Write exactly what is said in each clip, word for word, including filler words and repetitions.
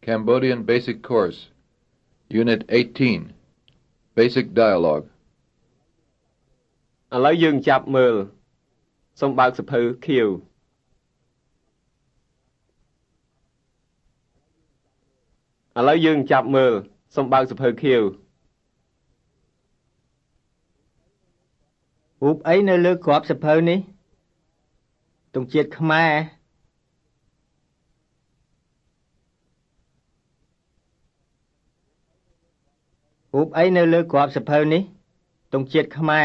Cambodian Basic Course, Unit eighteen, Basic Dialogue. ឥឡូវយើងចាប់មើលសូមបើកសភៅខៀវឥឡូវយើងចាប់មើលសូមបើកសភៅខៀវរូបអីនៅលើក្របសភៅនេះទង់ជាតិខ្មែររូបអីនៅលើក្របសភៅនេះទង់ជាតិខ្មែរ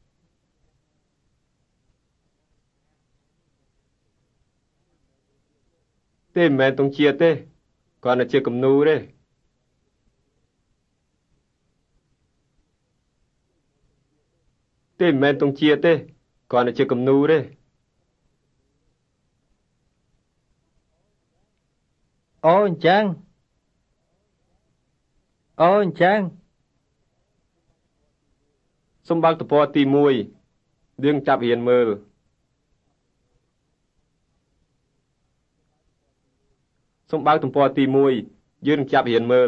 ទេមិនមែនទង់ជាតិទេគ្រាន់តែជាគំនូរទេទេមិនមែនទង់ជាតិទេគ្រាន់តែជាគំនូរទេអូអញ្ចឹងអូអញ្ចឹងសូមបើកទំព័រទីមួយយើងចាប់រៀនមើលសូមបើកទំព័រទីមួយយើងចាប់រៀនមើល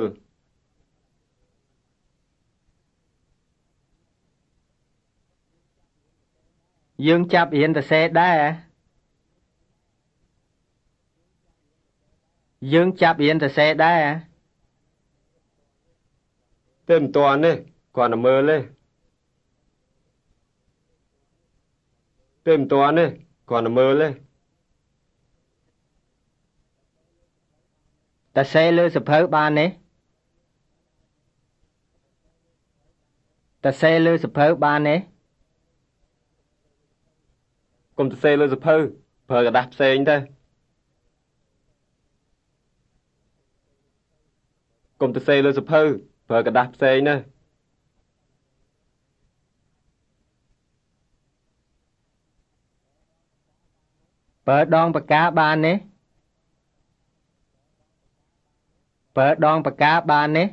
យើងចាប់រៀនសរសេរដែរយើងចាប់រៀនសរសេរដែរទេមិនទាន់ទេគ្រាន់តែមើលទេទេមិនទាន់ទេគ្រាន់តែមើលទេសរសេរលើសភៅបានទេសរសេរលើសភៅបានទេកុំសរសេរលើសភៅប្រើក្រដាសផ្សេងទៅកុំសរសេរលើសភៅប្រើក្រដាសផ្សេងទៅប្រើដងពากาបានទេប្រើដងពากาបានទេ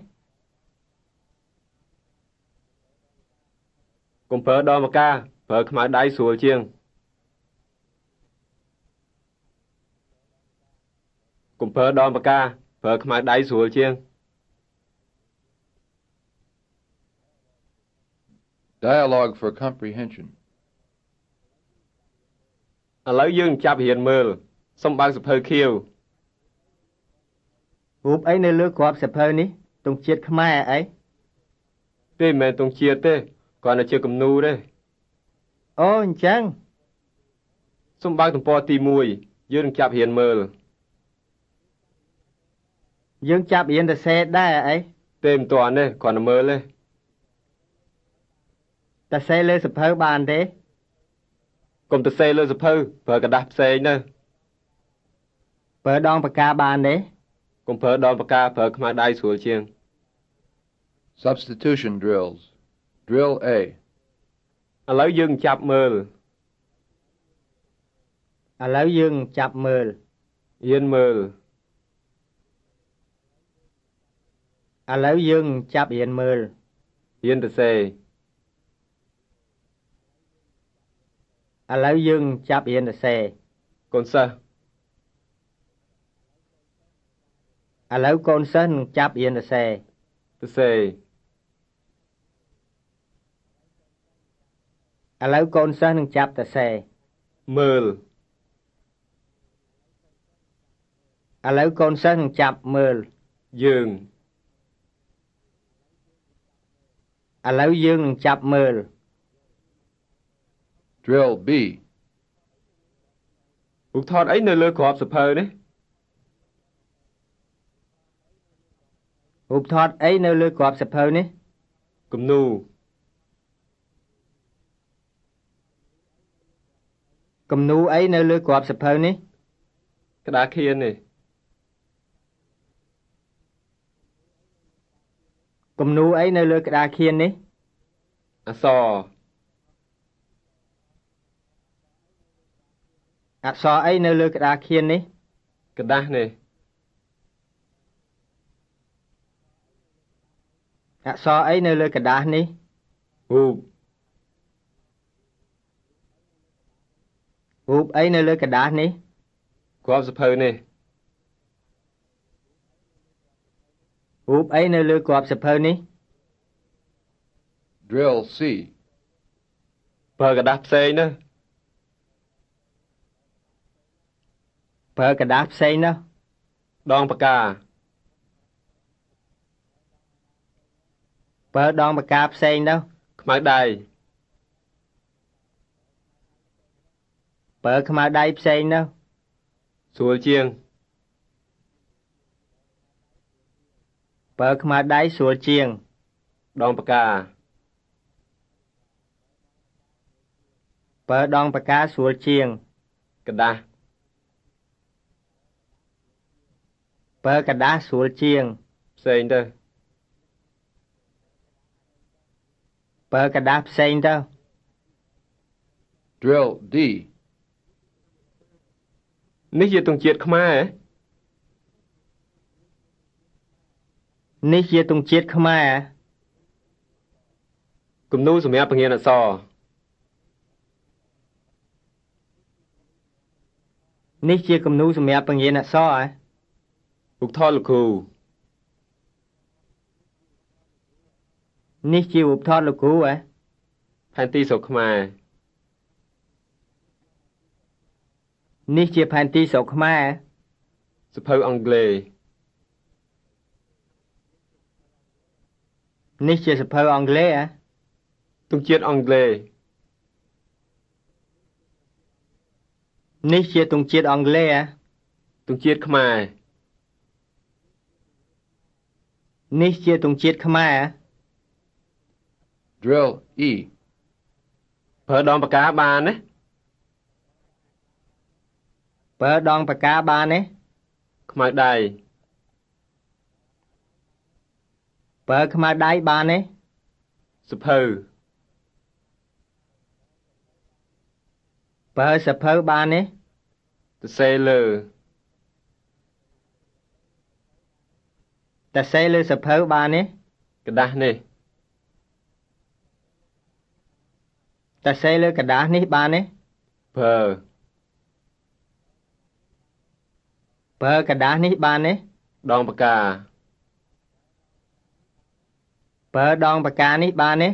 កុំប្រើដងពากาប្រើខ្មៅដៃស្រួលជាងកុំប្រើដងពากาប្រើខ្មៅដៃស្រួលជាង Dialogue for Comprehension. ឥឡូវយើងចាប់រៀនមើលសូមបើកសភៅខៀវរូបអីនៅលើក្របសភៅនេះទង់ជាតិខ្មែរអីទេមិនមែនទង់ជាតិទេគ្រាន់តែជាគំនូរទេអូអញ្ចឹងសូមបើកទំព័រទីមួយយើងចាប់រៀនមើលយើងចាប់រៀនសរសេរដែរអីទេមិនទាន់ទេគ្រាន់តែមើលទេសរសេរលើសភៅបានទេកុំសរសេរលើសភៅប្រើក្រដាសផ្សេងទៅប្រើដងពากาបានទេកុំប្រើដងពากาប្រើខ្មៅដៃស្រួលជាង Substitution drills. Drill A. ឥឡូវយើងចាប់មើលឥឡូវយើងចាប់មើលរៀនមើលឥឡូវយើងចាប់រៀនមើលរៀនសរសេរឥឡូវយើងចាប់រៀនសរសេរកូនសិស្សឥឡូវកូនសិស្សនឹងចាប់រៀនសរសេរសរសេរឥឡូវកូនសិស្សនឹងចាប់សរសេរមើលឥឡូវកូនសិស្សនឹងចាប់មើលយើងឥឡូវយើងនឹងចាប់មើល Drill B. រូបថតអីនៅលើក្របសភៅនេះរូបថតអីនៅលើក្របសភៅនេះគំនូរគំនូរអីនៅលើក្របសភៅនេះក្តារខៀននេះគំនូរអីនៅលើក្តារខៀននេះអក្សរអក្សរអីនៅលើក្តារខៀននេះក្រដាសនេះអក្សរអីនៅលើក្រដាសនេះរូបរូបអីនៅលើក្រដាសនេះក្របសភៅនេះរូបអីនៅលើក្របសភៅនេះ Drill C. ប្រើกระดาษផ្សេងណាប្រើกระดาษផ្សេងនោះដងផ្កាប្រើដងปากกาផ្សេងនោះខ្មៅដៃប្រើខ្មៅដៃផ្សេងនោះស្រួលជាងប្រើខ្មៅដៃស្រួលជាងដងផ្កាប្រើដងปากกาស្រួលជាងกระดาษប្រើกระดาษស្រួលជាងផ្សេងទៅប្រើกระดาษផ្សេងទៅ Drill D. នេះជាទង់ជាតិខ្មែរនេះជាទង់ជាតិខ្មែរគំនូរសម្រាប់បង្រៀនអក្សរនេះជាគំនូរសម្រាប់បង្រៀនអក្សរហ៎រូបថតលោកគ្រូនេះជារូបថតលោកគ្រូហ៎ផែនទីស្រុកខ្មែរនេះជាផែនទីស្រុកខ្មែរសភៅអង់គ្លេសនេះជាសភៅអង់គ្លេសហ៎ទង់ជាតិអង់គ្លេសនេះជាទង់ជាតិអង់គ្លេសហ៎ទង់ជាតិខ្មែរនេះជាទង់ជាតិខ្មែរហ៎ Drill E. ប្រើដងផ្កាបានណាប្រើដងปากกาបានទេខ្មៅដៃប្រើខ្មៅដៃបានទេសភៅប្រើសភៅបានទេសរសេរលើតសេលើសភៅបានទេกระดาษនេះតសេលើกระดาษនេះបានទេប្រើប្រើกระดาษនេះបានទេដងផ្កាប្រើដងปากกาនេះបានទេ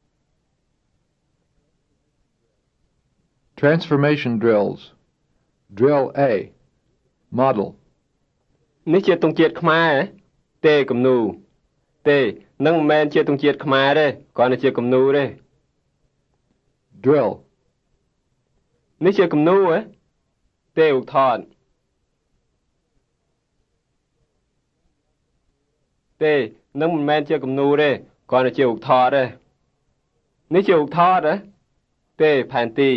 Transformation drills. Drill A. Model. នេះជាទង់ជាតិខ្មែរទេគំនូរទេនឹងមិនមែនជាទង់ជាតិខ្មែរទេគ្រាន់តែជាគំនូរទេ Drill. នេះជាគំនូរទេរូបថតទេនឹងមិនមែនជាគំនូរទេគ្រាន់តែជារូបថតទេនេះជារូបថតទេផែនទី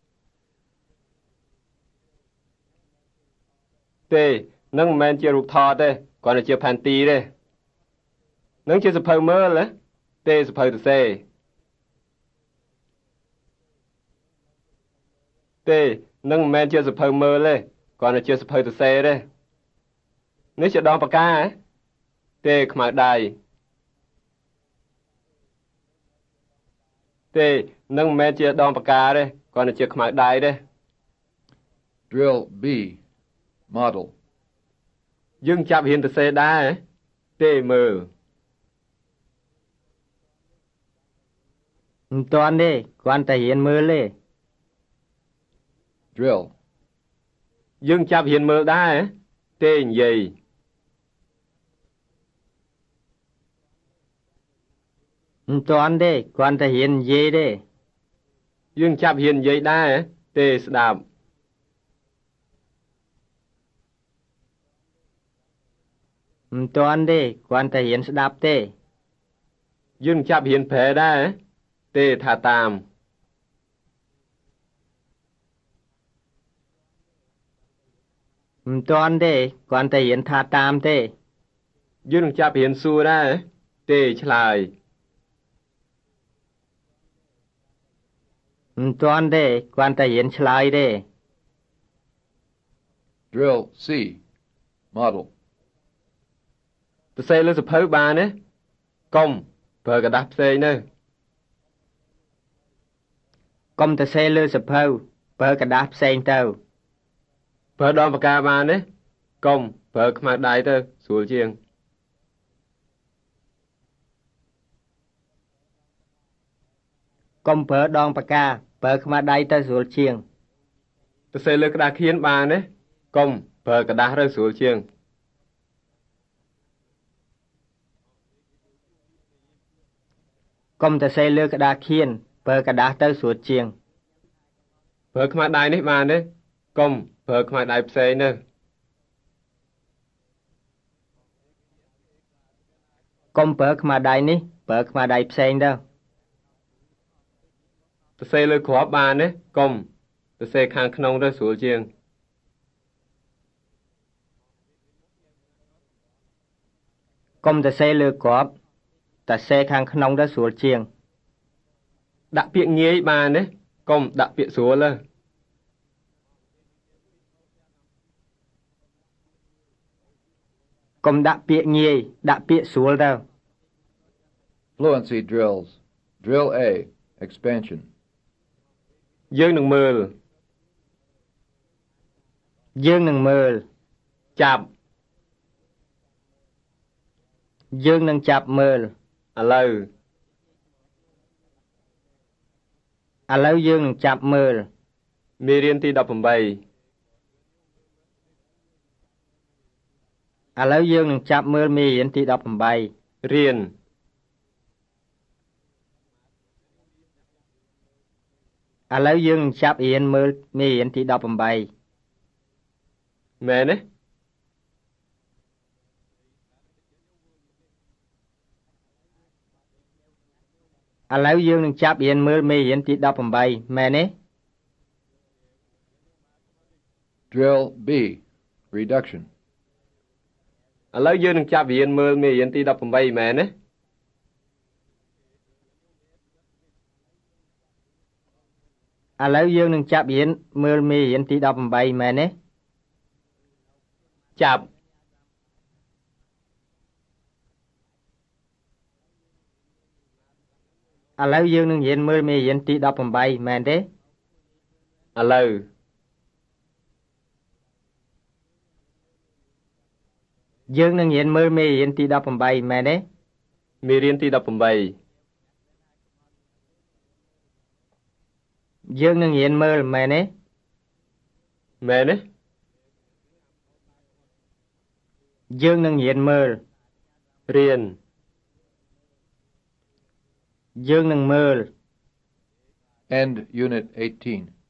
ទេនឹងមិនមែនជារូបថតទេគ្រាន់តែជាផែនទីទេនឹងជាសភៅមើលទេសភៅសរសេរទេនឹងមិនមែនជាសភៅមើលទេគ្រាន់តែជាសភៅសរសេរទេនេះជាដងផ្កាទេខ្មៅដៃទេនឹងមិនមែនជាដងផ្កាទេគ្រាន់តែជាខ្មៅដៃទេ Drill B. Model. យើងចាប់រៀនសរសេរដែរទេមើលមិនទាន់ទេគ្រាន់តែរៀនមើលទេ Drill. យើងចាប់រៀនមើលដែរទេនិយាយមិនទាន់ទេគ្រាន់តែរៀននិយាយទេយើងចាប់រៀននិយាយដែរទេស្ដាប់មិនទាន់ទេគ្រាន់តែរៀនស្ដាប់ទេយើងចាប់រៀនប្រែដែរទេថាតាមមិនទាន់ទេគ្រាន់តែរៀនថាតាមទេយើងចាប់រៀនសួរដែរទេឆ្លើយមិនទាន់ទេគ្រាន់តែរៀនឆ្លើយទេ Drill C. Model. សរសេរលើសភៅបានទេកុំប្រើกระดาษផ្សេងទៅកុំទៅសេលើសភៅប្រើกระดาษផ្សេងទៅប្រើដងផ្កាបានទេកុំប្រើខ្មៅដៃទៅស្រួលជាងកុំប្រើដងปากកាប្រើខ្មៅដៃទៅស្រួលជាងសរសេរលើក្តារខៀនបានទេកុំប្រើกระดาษរើស្រួលជាងកុំទៅសេលើក្តារខៀនប្រើกระดาษទៅស្រួលជាងប្រើខ្មៅដៃនេះបានទេកុំប្រើខ្មៅដៃផ្សេងទៅកុំប្រើខ្មៅដៃនេះប្រើខ្មៅដៃផ្សេងទៅសរសេរលើគ្រាប់បានទេកុំសរសេរខាងក្នុងទៅស្រួលជាងកុំទៅសេលើគ្រាប់តែសេខាងក្នុងទៅស្រួលជាងដាក់ពាក្យងាយបានទេកុំដាក់ពាក្យស្រួលទៅកុំដាក់ពាក្យងាយដាក់ពាក្យស្រួលទៅ Fluency drills. Drill A. Expansion. យើងនឹងមើលយើងនឹងមើលចាប់យើងនឹងចាប់មើលឥឡូវឥឡូវយើងនឹងចាប់មើលមេរៀនទី ដប់ប្រាំបីឥឡូវយើងនឹងចាប់មើលមេរៀនទី ដប់ប្រាំបីរៀនឥឡូវយើងនឹងចាប់រៀនមើលមេរៀនទី ដប់ប្រាំបីមែនទេឥឡូវយើងនឹងចាប់រៀនមើលមេរៀនទី ដប់ប្រាំបី មែនទេ Drill B. Reduction. ឥឡូវយើងនឹងចាប់រៀនមើលមេរៀនទី ដប់ប្រាំបី មែនទេឥឡូវយើងនឹងចាប់រៀនមើលមេរៀនទី ដប់ប្រាំបី មែនទេចាប់ឥឡូវយើងនឹងរៀនមើលមេរៀនទី ដប់ប្រាំបី មែនទេឥឡូវយើងនឹងរៀនមើលមេរៀនទី ដប់ប្រាំបី មែនទេមេរៀនទី ដប់ប្រាំបីយើងនឹងរៀនមើលមែនទេមែនទេយើងនឹងរៀនមើលរៀនយើងនឹងមើល End Unit eighteen.